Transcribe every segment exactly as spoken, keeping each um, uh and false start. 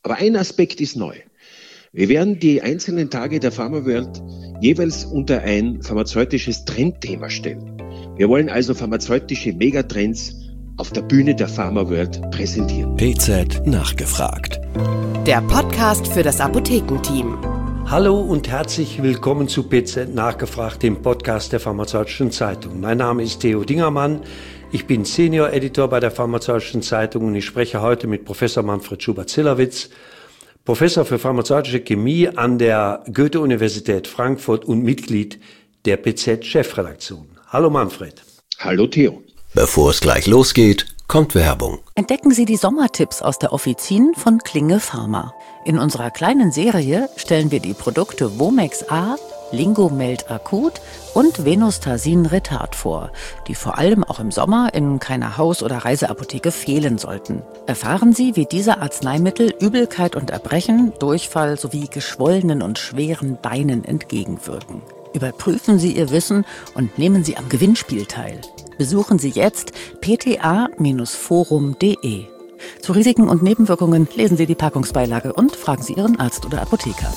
Aber ein Aspekt ist neu. Wir werden die einzelnen Tage der Pharma-World jeweils unter ein pharmazeutisches Trendthema stellen. Wir wollen also pharmazeutische Megatrends auf der Bühne der Pharma-World präsentieren. P Z nachgefragt. Der Podcast für das Apothekenteam. Hallo und herzlich willkommen zu P Z nachgefragt, dem Podcast der Pharmazeutischen Zeitung. Mein Name ist Theo Dingermann. Ich bin Senior Editor bei der Pharmazeutischen Zeitung und ich spreche heute mit Professor Manfred Schubert-Zillawitz, Professor für pharmazeutische Chemie an der Goethe-Universität Frankfurt und Mitglied der P Z-Chefredaktion. Hallo Manfred. Hallo Theo. Bevor es gleich losgeht, kommt Werbung. Entdecken Sie die Sommertipps aus der Offizin von Klinge Pharma. In unserer kleinen Serie stellen wir die Produkte Womex A, Lingomelt Akut und Venostasin Retard vor, die vor allem auch im Sommer in keiner Haus- oder Reiseapotheke fehlen sollten. Erfahren Sie, wie diese Arzneimittel Übelkeit und Erbrechen, Durchfall sowie geschwollenen und schweren Beinen entgegenwirken. Überprüfen Sie Ihr Wissen und nehmen Sie am Gewinnspiel teil. Besuchen Sie jetzt p t a forum punkt d e. Zu Risiken und Nebenwirkungen lesen Sie die Packungsbeilage und fragen Sie Ihren Arzt oder Apotheker.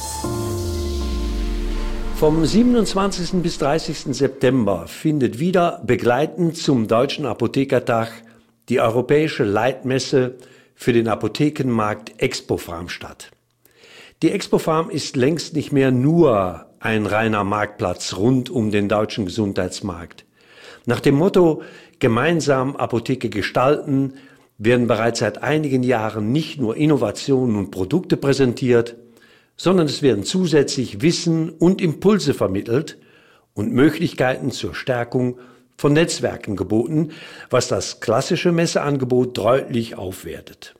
Vom siebenundzwanzigsten bis dreißigsten September findet wieder begleitend zum Deutschen Apothekertag die europäische Leitmesse für den Apothekenmarkt Expopharm statt. Die Expopharm ist längst nicht mehr nur ein reiner Marktplatz rund um den deutschen Gesundheitsmarkt. Nach dem Motto "Gemeinsam Apotheke gestalten" werden bereits seit einigen Jahren nicht nur Innovationen und Produkte präsentiert, sondern es werden zusätzlich Wissen und Impulse vermittelt und Möglichkeiten zur Stärkung von Netzwerken geboten, was das klassische Messeangebot deutlich aufwertet.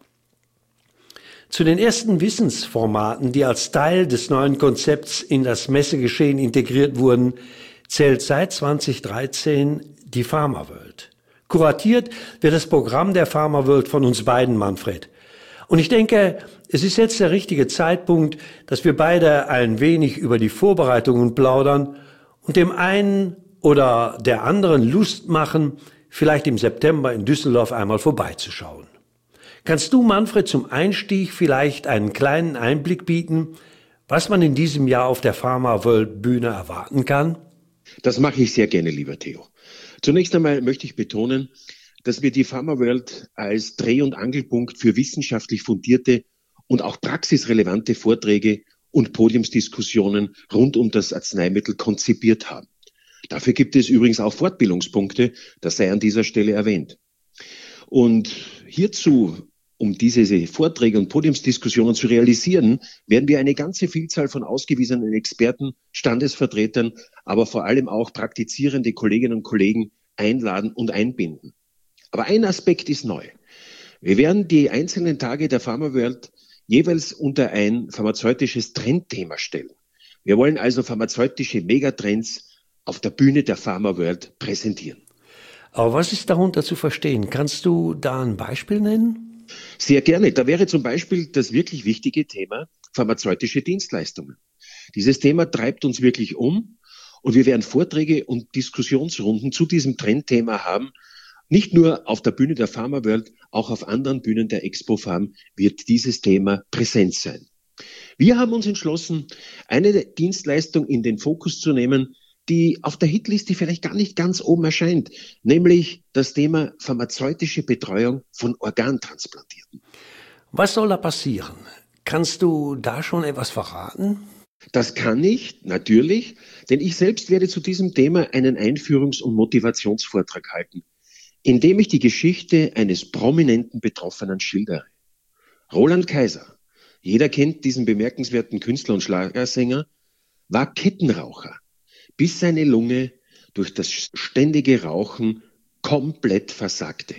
Zu den ersten Wissensformaten, die als Teil des neuen Konzepts in das Messegeschehen integriert wurden, zählt seit zweitausenddreizehn die Pharma-World. Kuratiert wird das Programm der Pharma-World von uns beiden, Manfred. Und ich denke, es ist jetzt der richtige Zeitpunkt, dass wir beide ein wenig über die Vorbereitungen plaudern und dem einen oder der anderen Lust machen, vielleicht im September in Düsseldorf einmal vorbeizuschauen. Kannst du, Manfred, zum Einstieg vielleicht einen kleinen Einblick bieten, was man in diesem Jahr auf der Pharma-World-Bühne erwarten kann? Das mache ich sehr gerne, lieber Theo. Zunächst einmal möchte ich betonen, dass wir die Pharma-World als Dreh- und Angelpunkt für wissenschaftlich fundierte und auch praxisrelevante Vorträge und Podiumsdiskussionen rund um das Arzneimittel konzipiert haben. Dafür gibt es übrigens auch Fortbildungspunkte, das sei an dieser Stelle erwähnt. Und hierzu, um diese Vorträge und Podiumsdiskussionen zu realisieren, werden wir eine ganze Vielzahl von ausgewiesenen Experten, Standesvertretern, aber vor allem auch praktizierende Kolleginnen und Kollegen einladen und einbinden. Aber ein Aspekt ist neu. Wir werden die einzelnen Tage der Pharma-World jeweils unter ein pharmazeutisches Trendthema stellen. Wir wollen also pharmazeutische Megatrends auf der Bühne der Pharma-World präsentieren. Aber was ist darunter zu verstehen? Kannst du da ein Beispiel nennen? Sehr gerne. Da wäre zum Beispiel das wirklich wichtige Thema pharmazeutische Dienstleistungen. Dieses Thema treibt uns wirklich um und wir werden Vorträge und Diskussionsrunden zu diesem Trendthema haben. Nicht nur auf der Bühne der Pharma-World, auch auf anderen Bühnen der Expopharm wird dieses Thema präsent sein. Wir haben uns entschlossen, eine Dienstleistung in den Fokus zu nehmen, die auf der Hitliste vielleicht gar nicht ganz oben erscheint, nämlich das Thema pharmazeutische Betreuung von Organtransplantierten. Was soll da passieren? Kannst du da schon etwas verraten? Das kann ich, natürlich, denn ich selbst werde zu diesem Thema einen Einführungs- und Motivationsvortrag halten, indem ich die Geschichte eines prominenten Betroffenen schildere. Roland Kaiser, jeder kennt diesen bemerkenswerten Künstler und Schlagersänger, war Kettenraucher, bis seine Lunge durch das ständige Rauchen komplett versagte.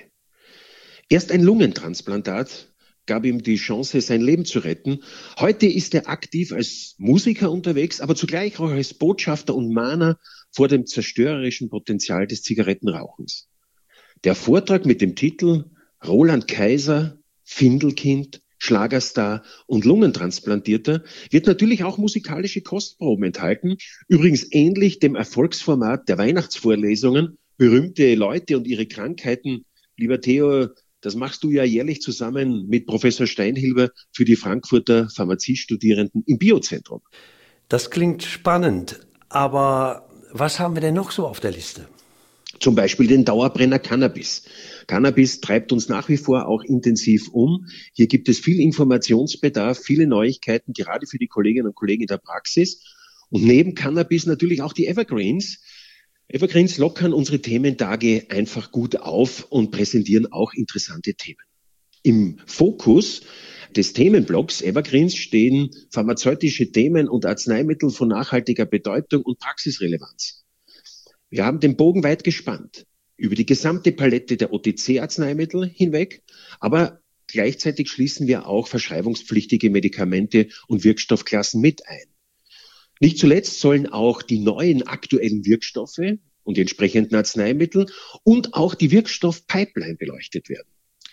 Erst ein Lungentransplantat gab ihm die Chance, sein Leben zu retten. Heute ist er aktiv als Musiker unterwegs, aber zugleich auch als Botschafter und Mahner vor dem zerstörerischen Potenzial des Zigarettenrauchens. Der Vortrag mit dem Titel Roland Kaiser, Findelkind, Schlagerstar und Lungentransplantierter wird natürlich auch musikalische Kostproben enthalten. Übrigens ähnlich dem Erfolgsformat der Weihnachtsvorlesungen. Berühmte Leute und ihre Krankheiten, lieber Theo, Das machst du ja jährlich zusammen mit Professor Steinhilber für die Frankfurter Pharmaziestudierenden im Biozentrum. Das klingt spannend, aber was haben wir denn noch so auf der Liste? Zum Beispiel den Dauerbrenner Cannabis. Cannabis treibt uns nach wie vor auch intensiv um. Hier gibt es viel Informationsbedarf, viele Neuigkeiten, gerade für die Kolleginnen und Kollegen in der Praxis. Und neben Cannabis natürlich auch die Evergreens. Evergreens lockern unsere Thementage einfach gut auf und präsentieren auch interessante Themen. Im Fokus des Themenblocks Evergreens stehen pharmazeutische Themen und Arzneimittel von nachhaltiger Bedeutung und Praxisrelevanz. Wir haben den Bogen weit gespannt, über die gesamte Palette der O T C-Arzneimittel hinweg, aber gleichzeitig schließen wir auch verschreibungspflichtige Medikamente und Wirkstoffklassen mit ein. Nicht zuletzt sollen auch die neuen aktuellen Wirkstoffe und die entsprechenden Arzneimittel und auch die Wirkstoffpipeline beleuchtet werden.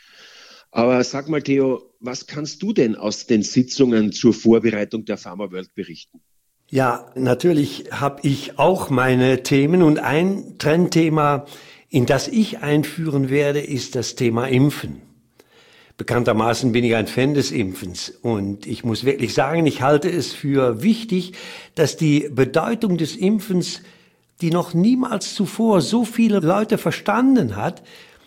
Aber sag mal, Theo, was kannst du denn aus den Sitzungen zur Vorbereitung der PharmaWorld berichten? Ja, natürlich habe ich auch meine Themen und ein Trendthema, in das ich einführen werde, ist das Thema Impfen. Bekanntermaßen bin ich ein Fan des Impfens und ich muss wirklich sagen, ich halte es für wichtig, dass die Bedeutung des Impfens, die noch niemals zuvor so viele Leute verstanden hat,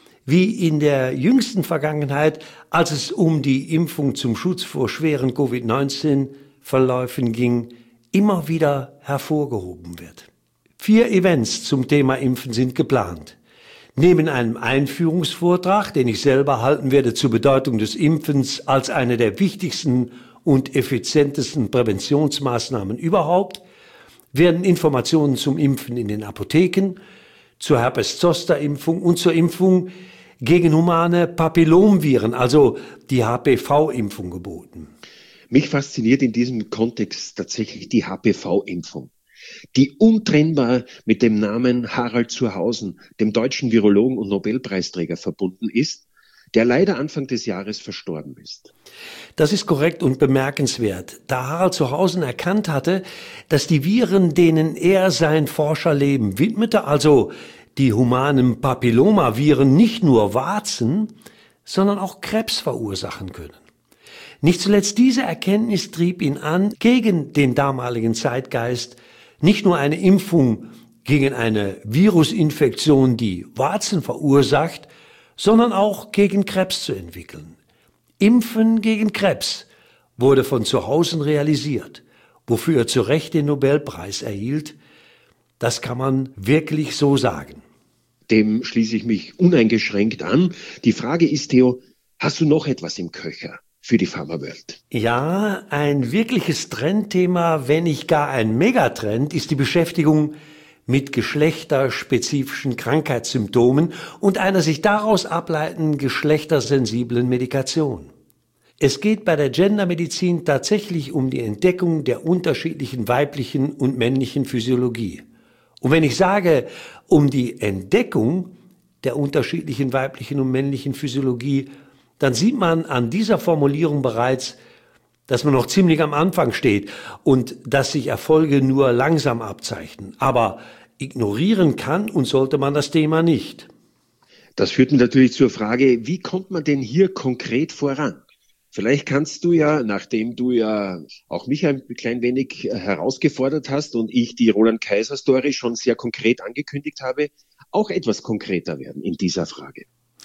wie in der jüngsten Vergangenheit, als es um die Impfung zum Schutz vor schweren Covid neunzehn Verläufen ging, immer wieder hervorgehoben wird. Vier Events zum Thema Impfen sind geplant. Neben einem Einführungsvortrag, den ich selber halten werde zur Bedeutung des Impfens als eine der wichtigsten und effizientesten Präventionsmaßnahmen überhaupt, werden Informationen zum Impfen in den Apotheken, zur Herpes-Zoster-Impfung und zur Impfung gegen humane Papillomviren, also die H P V-Impfung geboten. Mich fasziniert in diesem Kontext tatsächlich die H P V-Impfung, die untrennbar mit dem Namen Harald Zurhausen, dem deutschen Virologen und Nobelpreisträger, verbunden ist, der leider Anfang des Jahres verstorben ist. Das ist korrekt und bemerkenswert, da Harald Zurhausen erkannt hatte, dass die Viren, denen er sein Forscherleben widmete, also die humanen Papillomaviren, nicht nur Warzen, sondern auch Krebs verursachen können. Nicht zuletzt diese Erkenntnis trieb ihn an, gegen den damaligen Zeitgeist nicht nur eine Impfung gegen eine Virusinfektion, die Warzen verursacht, sondern auch gegen Krebs zu entwickeln. Impfen gegen Krebs wurde von Zurhausen realisiert, wofür er zu Recht den Nobelpreis erhielt. Das kann man wirklich so sagen. Dem schließe ich mich uneingeschränkt an. Die Frage ist, Theo, hast du noch etwas im Köcher für die PharmaWorld? Ja, ein wirkliches Trendthema, wenn nicht gar ein Megatrend, ist die Beschäftigung mit geschlechterspezifischen Krankheitssymptomen und einer sich daraus ableitenden geschlechtersensiblen Medikation. Es geht bei der Gendermedizin tatsächlich um die Entdeckung der unterschiedlichen weiblichen und männlichen Physiologie. Und wenn ich sage, um die Entdeckung der unterschiedlichen weiblichen und männlichen Physiologie, dann sieht man an dieser Formulierung bereits, dass man noch ziemlich am Anfang steht und dass sich Erfolge nur langsam abzeichnen. Aber ignorieren kann und sollte man das Thema nicht. Das führt mich natürlich zur Frage, wie kommt man denn hier konkret voran? Vielleicht kannst du ja, nachdem du ja auch mich ein klein wenig herausgefordert hast und ich die Roland-Kaiser-Story schon sehr konkret angekündigt habe, auch etwas konkreter werden in dieser Frage.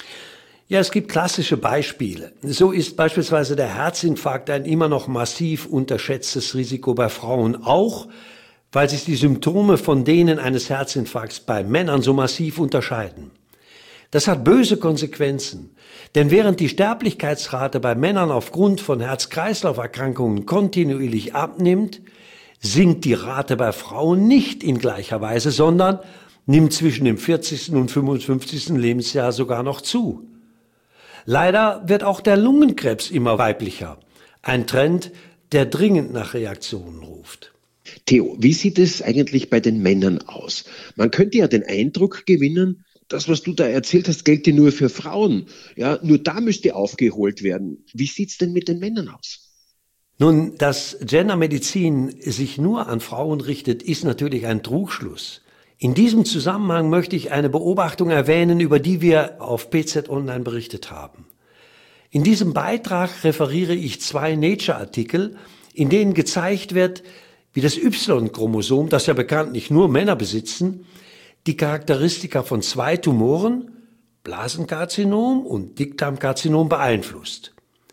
Ja, es gibt klassische Beispiele. So ist beispielsweise der Herzinfarkt ein immer noch massiv unterschätztes Risiko bei Frauen, auch weil sich die Symptome von denen eines Herzinfarkts bei Männern so massiv unterscheiden. Das hat böse Konsequenzen, denn während die Sterblichkeitsrate bei Männern aufgrund von Herz-Kreislauf-Erkrankungen kontinuierlich abnimmt, sinkt die Rate bei Frauen nicht in gleicher Weise, sondern nimmt zwischen dem vierzigsten und fünfundfünfzigsten Lebensjahr sogar noch zu. Leider wird auch der Lungenkrebs immer weiblicher, ein Trend, der dringend nach Reaktionen ruft. Theo, wie sieht es eigentlich bei den Männern aus? Man könnte ja den Eindruck gewinnen, das, was du da erzählt hast, gelte nur für Frauen. Ja, nur da müsste aufgeholt werden. Wie sieht's denn mit den Männern aus? Nun, dass Gendermedizin sich nur an Frauen richtet, ist natürlich ein Trugschluss. In diesem Zusammenhang möchte ich eine Beobachtung erwähnen, über die wir auf P Z Online berichtet haben. In diesem Beitrag referiere ich zwei Nature-Artikel, in denen gezeigt wird, wie das Y-Chromosom, das ja bekanntlich nur Männer besitzen, die Charakteristika von zwei Tumoren, Blasenkarzinom und Dickdarmkarzinom, beeinflusst.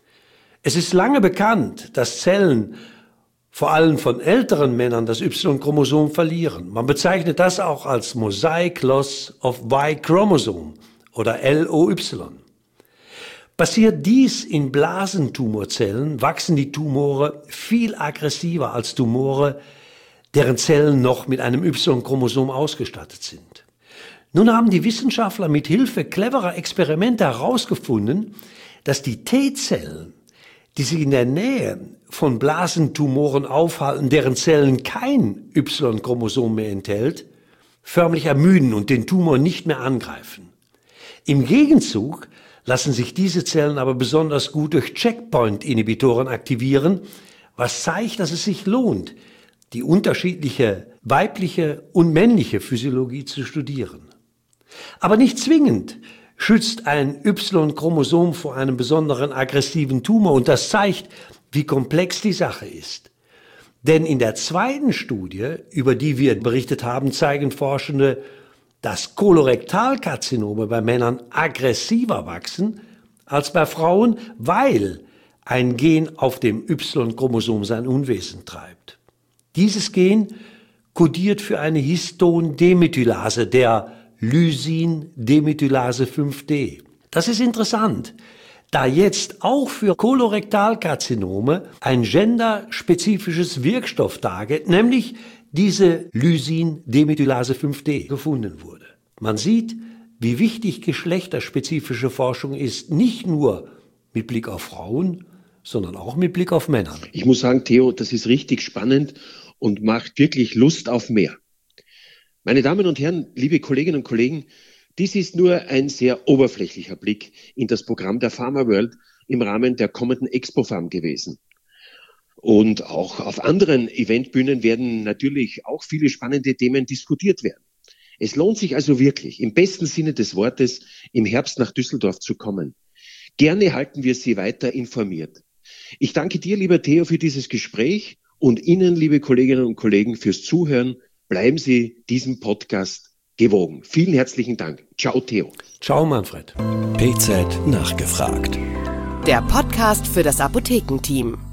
Es ist lange bekannt, dass Zellen vor allem von älteren Männern das Y-Chromosom verlieren. Man bezeichnet das auch als Mosaic Loss of Y-Chromosome oder L O Y. Passiert dies in Blasentumorzellen, wachsen die Tumore viel aggressiver als Tumore, deren Zellen noch mit einem Y-Chromosom ausgestattet sind. Nun haben die Wissenschaftler mit Hilfe cleverer Experimente herausgefunden, dass die T-Zellen, die sich in der Nähe von Blasentumoren aufhalten, deren Zellen kein Y-Chromosom mehr enthält, förmlich ermüden und den Tumor nicht mehr angreifen. Im Gegenzug lassen sich diese Zellen aber besonders gut durch Checkpoint-Inhibitoren aktivieren, was zeigt, dass es sich lohnt, die unterschiedliche weibliche und männliche Physiologie zu studieren. Aber nicht zwingend schützt ein Y-Chromosom vor einem besonderen aggressiven Tumor, und das zeigt, wie komplex die Sache ist. Denn in der zweiten Studie, über die wir berichtet haben, zeigen Forschende, dass Kolorektalkarzinome bei Männern aggressiver wachsen als bei Frauen, weil ein Gen auf dem Y-Chromosom sein Unwesen treibt. Dieses Gen kodiert für eine Histon-Demethylase, der Lysin-Demethylase fünf D. Das ist interessant, da jetzt auch für Kolorektalkarzinome ein genderspezifisches Wirkstofftarget, nämlich diese Lysin-Demethylase fünf D, gefunden wurde. Man sieht, wie wichtig geschlechterspezifische Forschung ist, nicht nur mit Blick auf Frauen, sondern auch mit Blick auf Männer. Ich muss sagen, Theo, das ist richtig spannend und macht wirklich Lust auf mehr. Meine Damen und Herren, liebe Kolleginnen und Kollegen, dies ist nur ein sehr oberflächlicher Blick in das Programm der Pharma World im Rahmen der kommenden Expo-Pharm gewesen. Und auch auf anderen Eventbühnen werden natürlich auch viele spannende Themen diskutiert werden. Es lohnt sich also wirklich, im besten Sinne des Wortes, im Herbst nach Düsseldorf zu kommen. Gerne halten wir Sie weiter informiert. Ich danke dir, lieber Theo, für dieses Gespräch und Ihnen, liebe Kolleginnen und Kollegen, fürs Zuhören. Bleiben Sie diesem Podcast gewogen. Vielen herzlichen Dank. Ciao, Theo. Ciao, Manfred. P Z nachgefragt. Der Podcast für das Apothekenteam.